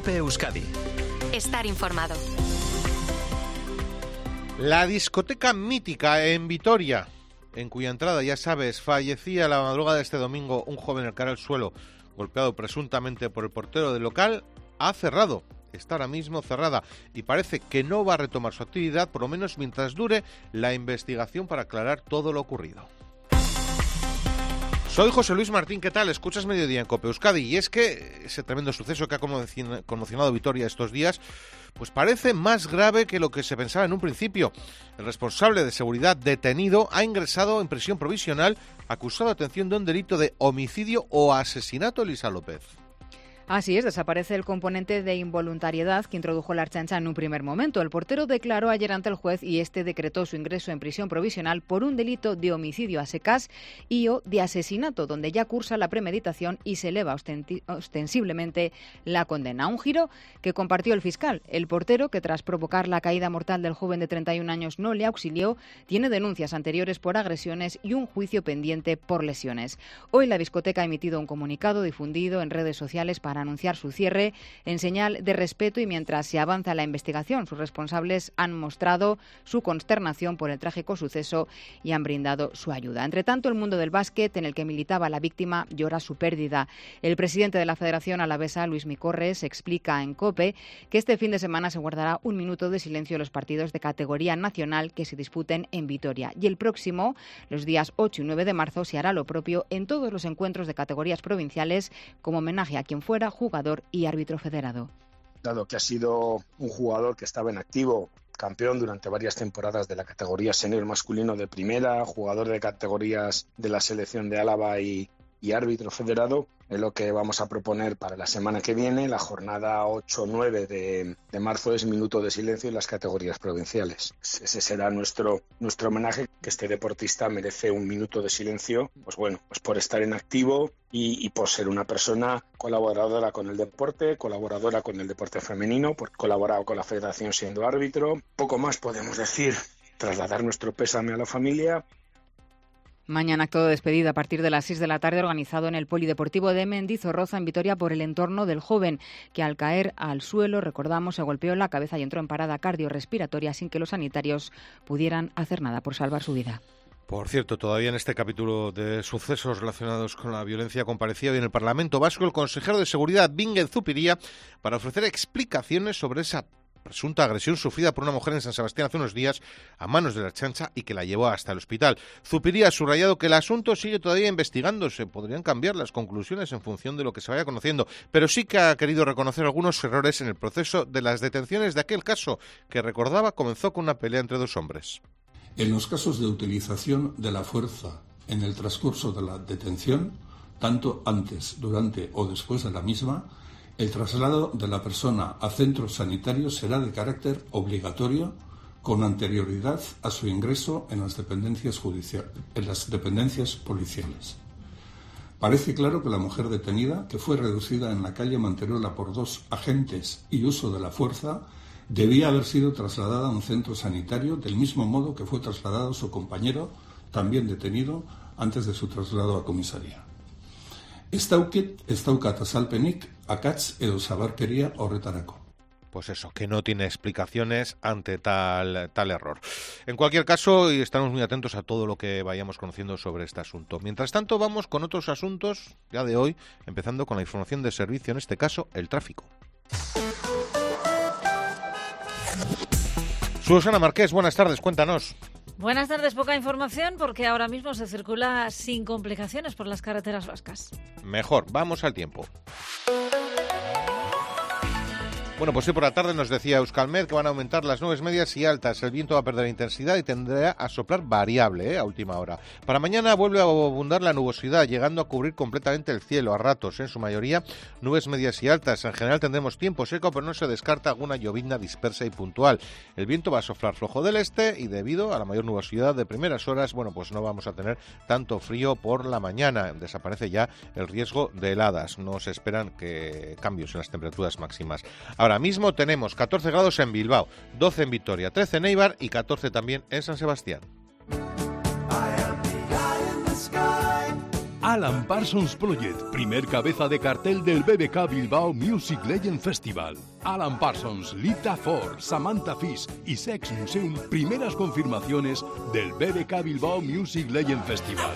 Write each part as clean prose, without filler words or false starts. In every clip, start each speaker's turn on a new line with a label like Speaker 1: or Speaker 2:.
Speaker 1: COPE Euskadi.
Speaker 2: Estar informado.
Speaker 3: La discoteca mítica en Vitoria, en cuya entrada, ya sabes, fallecía la madrugada de este domingo un joven al caer al suelo, golpeado presuntamente por el portero del local, ha cerrado. Está ahora mismo cerrada y parece que no va a retomar su actividad, por lo menos mientras dure la investigación para aclarar todo lo ocurrido. Soy José Luis Martín, ¿qué tal? Escuchas Mediodía en COPE Euskadi, y es que ese tremendo suceso que ha conmocionado Vitoria estos días, pues parece más grave que lo que se pensaba en un principio. El responsable de seguridad detenido ha ingresado en prisión provisional, acusado, atención, de un delito de homicidio o asesinato. Elisa López.
Speaker 4: Así es, desaparece el componente de involuntariedad que introdujo la Ertzaintza en un primer momento. El portero declaró ayer ante el juez y este decretó su ingreso en prisión provisional por un delito de homicidio a secas y o de asesinato, donde ya cursa la premeditación y se eleva ostensiblemente la condena. Un giro que compartió el fiscal. El portero, que tras provocar la caída mortal del joven de 31 años no le auxilió, tiene denuncias anteriores por agresiones y un juicio pendiente por lesiones. Hoy la discoteca ha emitido un comunicado difundido en redes sociales para anunciar su cierre en señal de respeto, y mientras se avanza la investigación, sus responsables han mostrado su consternación por el trágico suceso y han brindado su ayuda. Entre tanto, el mundo del básquet, en el que militaba la víctima, llora su pérdida. El presidente de la Federación Alavesa, Luis Micorres, explica en COPE que este fin de semana se guardará un minuto de silencio en los partidos de categoría nacional que se disputen en Vitoria, y el próximo, los días 8 y 9 de marzo, se hará lo propio en todos los encuentros de categorías provinciales, como homenaje a quien fuera jugador y árbitro federado.
Speaker 5: Dado que ha sido un jugador que estaba en activo, campeón durante varias temporadas de la categoría senior masculino de primera, jugador de categorías de la selección de Álava y árbitro federado, es lo que vamos a proponer para la semana que viene. La jornada 8-9 de marzo es minuto de silencio en las categorías provinciales. Ese será nuestro homenaje, que este deportista merece un minuto de silencio, pues por estar en activo y por ser una persona colaboradora con el deporte, colaboradora con el deporte femenino, por colaborar con la federación siendo árbitro. Poco más podemos decir, trasladar nuestro pésame a la familia.
Speaker 4: Mañana acto de despedida a partir de las 6 de la tarde, organizado en el Polideportivo de Mendizorroza, en Vitoria, por el entorno del joven, que al caer al suelo, recordamos, se golpeó en la cabeza y entró en parada cardiorrespiratoria sin que los sanitarios pudieran hacer nada por salvar su vida.
Speaker 3: Por cierto, todavía en este capítulo de sucesos relacionados con la violencia comparecía hoy en el Parlamento Vasco el consejero de Seguridad, Bingen Zupiria, para ofrecer explicaciones sobre esa presunta agresión sufrida por una mujer en San Sebastián hace unos días a manos de la Ertzaintza y que la llevó hasta el hospital. Zupiria ha subrayado que el asunto sigue todavía investigándose. Podrían cambiar las conclusiones en función de lo que se vaya conociendo, pero sí que ha querido reconocer algunos errores en el proceso de las detenciones de aquel caso que, recordaba, comenzó con una pelea entre dos hombres.
Speaker 6: En los casos de utilización de la fuerza en el transcurso de la detención, tanto antes, durante o después de la misma, el traslado de la persona a centros sanitarios será de carácter obligatorio con anterioridad a su ingreso en las dependencias policiales. Parece claro que la mujer detenida, que fue reducida en la calle Manterola por dos agentes y uso de la fuerza, debía haber sido trasladada a un centro sanitario del mismo modo que fue trasladado su compañero, también detenido, antes de su traslado a comisaría. Estaukat azalpenik, akats edo zabarkeria horretarako.
Speaker 3: Pues eso, que no tiene explicaciones ante tal error. En cualquier caso, estamos muy atentos a todo lo que vayamos conociendo sobre este asunto. Mientras tanto, vamos con otros asuntos ya de hoy, empezando con la información de servicio, en este caso, el tráfico. Susana Marqués, buenas tardes, cuéntanos.
Speaker 7: Buenas tardes, poca información porque ahora mismo se circula sin complicaciones por las carreteras vascas.
Speaker 3: Mejor, vamos al tiempo. Bueno, pues hoy por la tarde nos decía Euskalmet que van a aumentar las nubes medias y altas. El viento va a perder intensidad y tendrá a soplar variable a última hora. Para mañana vuelve a abundar la nubosidad, llegando a cubrir completamente el cielo a ratos. En su mayoría, nubes medias y altas. En general tendremos tiempo seco, pero no se descarta alguna llovizna dispersa y puntual. El viento va a soplar flojo del este y debido a la mayor nubosidad de primeras horas, bueno, pues no vamos a tener tanto frío por la mañana. Desaparece ya el riesgo de heladas. No se esperan cambios en las temperaturas máximas. Ahora mismo tenemos 14 grados en Bilbao, 12 en Vitoria, 13 en Eibar y 14 también en San Sebastián.
Speaker 1: Alan Parsons Project, primer cabeza de cartel del BBK Bilbao Music Legend Festival. Alan Parsons, Lita Ford, Samantha Fish y Sex Museum, primeras confirmaciones del BBK Bilbao Music Legend Festival.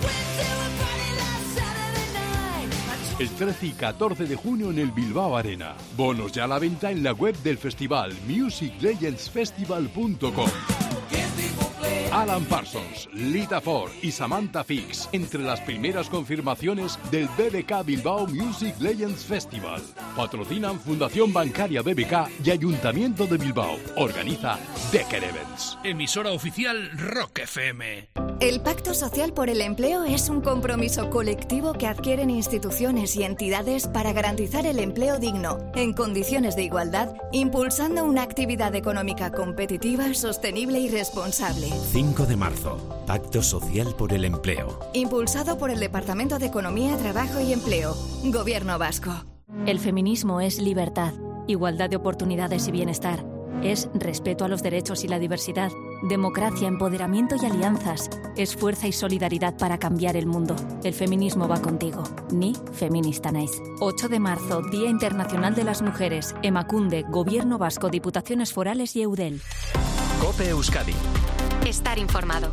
Speaker 1: El 13 y 14 de junio en el Bilbao Arena. Bonos ya a la venta en la web del festival, musiclegendsfestival.com. Alan Parsons, Lita Ford y Samantha Fix, entre las primeras confirmaciones del BBK Bilbao Music Legends Festival. Patrocinan Fundación Bancaria BBK y Ayuntamiento de Bilbao. Organiza Decker Events.
Speaker 8: Emisora oficial Rock FM.
Speaker 9: El Pacto Social por el Empleo es un compromiso colectivo que adquieren instituciones y entidades para garantizar el empleo digno, en condiciones de igualdad, impulsando una actividad económica competitiva, sostenible y responsable.
Speaker 10: 5 de marzo, Pacto Social por el Empleo.
Speaker 9: Impulsado por el Departamento de Economía, Trabajo y Empleo, Gobierno Vasco.
Speaker 11: El feminismo es libertad, igualdad de oportunidades y bienestar. Es respeto a los derechos y la diversidad, democracia, empoderamiento y alianzas. Es fuerza y solidaridad para cambiar el mundo. El feminismo va contigo. Ni feminista naiz. 8 de marzo, Día Internacional de las Mujeres. Emakunde, Gobierno Vasco, Diputaciones Forales y Eudel.
Speaker 8: COPE Euskadi.
Speaker 2: Estar informado.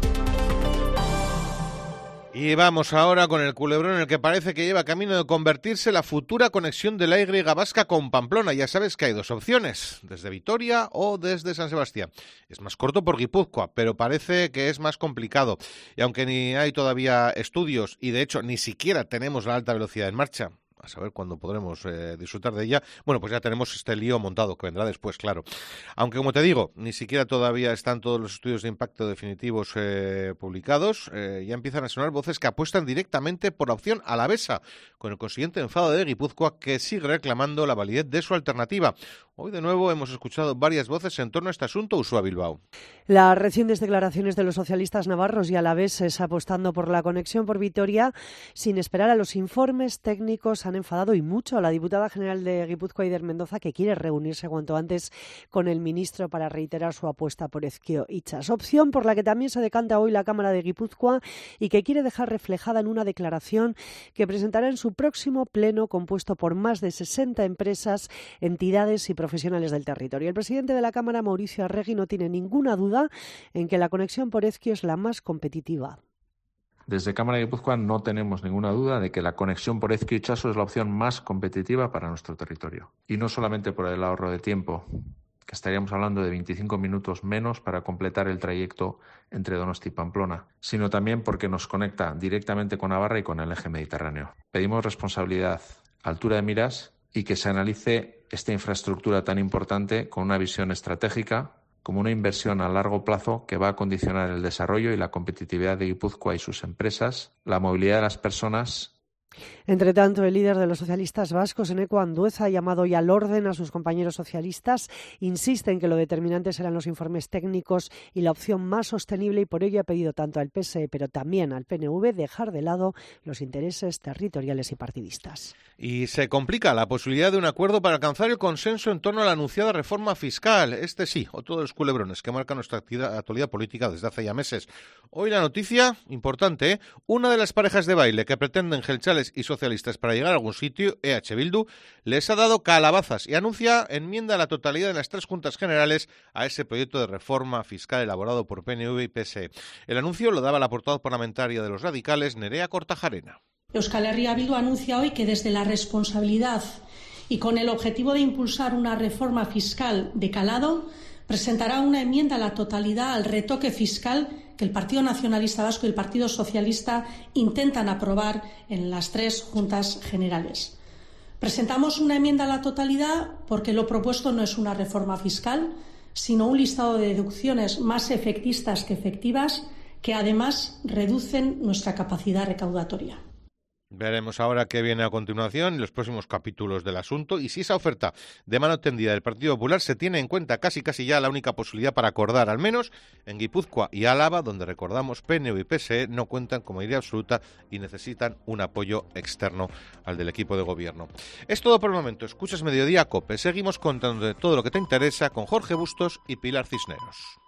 Speaker 3: Y vamos ahora con el culebrón en el que parece que lleva camino de convertirse la futura conexión de la Y vasca con Pamplona. Ya sabes que hay dos opciones, desde Vitoria o desde San Sebastián. Es más corto por Guipúzcoa, pero parece que es más complicado. Y aunque ni hay todavía estudios y de hecho ni siquiera tenemos la alta velocidad en marcha, a saber cuándo podremos disfrutar de ella, bueno, pues ya tenemos este lío montado, que vendrá después, claro. Aunque, como te digo, ni siquiera todavía están todos los estudios de impacto definitivos publicados, ya empiezan a sonar voces que apuestan directamente por la opción alavesa, con el consiguiente enfado de Guipúzcoa, que sigue reclamando la validez de su alternativa. Hoy, de nuevo, hemos escuchado varias voces en torno a este asunto. Ursúa Bilbao.
Speaker 12: Las recientes declaraciones de los socialistas navarros y alaveses apostando por la conexión por Vitoria, sin esperar a los informes técnicos, han enfadado y mucho a la diputada general de Guipúzcoa, Eider Mendoza, que quiere reunirse cuanto antes con el ministro para reiterar su apuesta por Ezkio Itxas. Opción por la que también se decanta hoy la Cámara de Guipúzcoa y que quiere dejar reflejada en una declaración que presentará en su próximo pleno, compuesto por más de 60 empresas, entidades y profesionales del territorio. El presidente de la Cámara, Mauricio Arregui, no tiene ninguna duda en que la conexión por Ezkio es la más competitiva.
Speaker 13: Desde Cámara de Guipúzcoa no tenemos ninguna duda de que la conexión por Ezkio Itxaso es la opción más competitiva para nuestro territorio. Y no solamente por el ahorro de tiempo, que estaríamos hablando de 25 minutos menos para completar el trayecto entre Donosti y Pamplona, sino también porque nos conecta directamente con Navarra y con el eje mediterráneo. Pedimos responsabilidad, altura de miras y que se analice esta infraestructura tan importante con una visión estratégica, como una inversión a largo plazo que va a condicionar el desarrollo y la competitividad de Guipúzcoa y sus empresas, la movilidad de las personas.
Speaker 12: Entre tanto, el líder de los socialistas vascos, Eneko Andueza, ha llamado hoy al orden a sus compañeros socialistas. Insiste en que lo determinante serán los informes técnicos y la opción más sostenible, y por ello ha pedido tanto al PSE, pero también al PNV, dejar de lado los intereses territoriales y partidistas.
Speaker 3: Y se complica la posibilidad de un acuerdo para alcanzar el consenso en torno a la anunciada reforma fiscal. Este sí, otro de los culebrones que marca nuestra actualidad política desde hace ya meses. Hoy la noticia importante, una de las parejas de baile que pretenden Jeltzales y socialistas para llegar a algún sitio, EH Bildu, les ha dado calabazas y anuncia enmienda a la totalidad en las 3 juntas generales a ese proyecto de reforma fiscal elaborado por PNV y PSE. El anuncio lo daba la portavoz parlamentaria de los radicales, Nerea Kortajarena.
Speaker 14: Euskal Herria Bildu anuncia hoy que desde la responsabilidad y con el objetivo de impulsar una reforma fiscal de calado, presentará una enmienda a la totalidad al retoque fiscal que el Partido Nacionalista Vasco y el Partido Socialista intentan aprobar en las 3 juntas generales. Presentamos una enmienda a la totalidad porque lo propuesto no es una reforma fiscal, sino un listado de deducciones más efectistas que efectivas, que además reducen nuestra capacidad recaudatoria.
Speaker 3: Veremos ahora qué viene a continuación en los próximos capítulos del asunto y si esa oferta de mano tendida del Partido Popular se tiene en cuenta casi ya la única posibilidad para acordar, al menos en Guipúzcoa y Álava, donde recordamos PNV y PSE no cuentan con mayoría absoluta y necesitan un apoyo externo al del equipo de gobierno. Es todo por el momento. Escuchas Mediodía COPE. Seguimos contando de todo lo que te interesa con Jorge Bustos y Pilar Cisneros.